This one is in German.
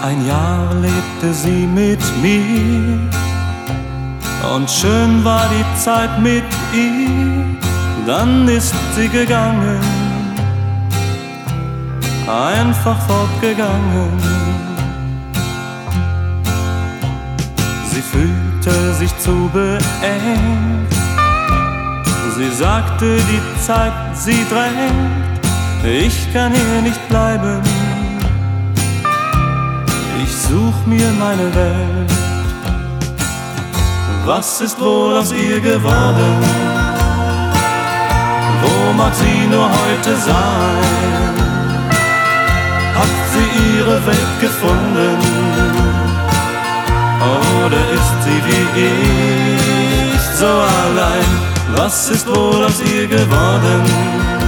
Ein Jahr lebte sie mit mir und schön war die Zeit mit ihr. Dann ist sie gegangen, einfach fortgegangen. Sie fühlte sich zu beengt. Sie sagte, die Zeit, sie drängt. Ich kann hier nicht bleiben. Ich such mir meine Welt. Was ist wohl aus ihr geworden? Wo mag sie nur heute sein? Hat sie ihre Welt gefunden? Oder ist sie wie ich so allein? Was ist wohl aus ihr geworden?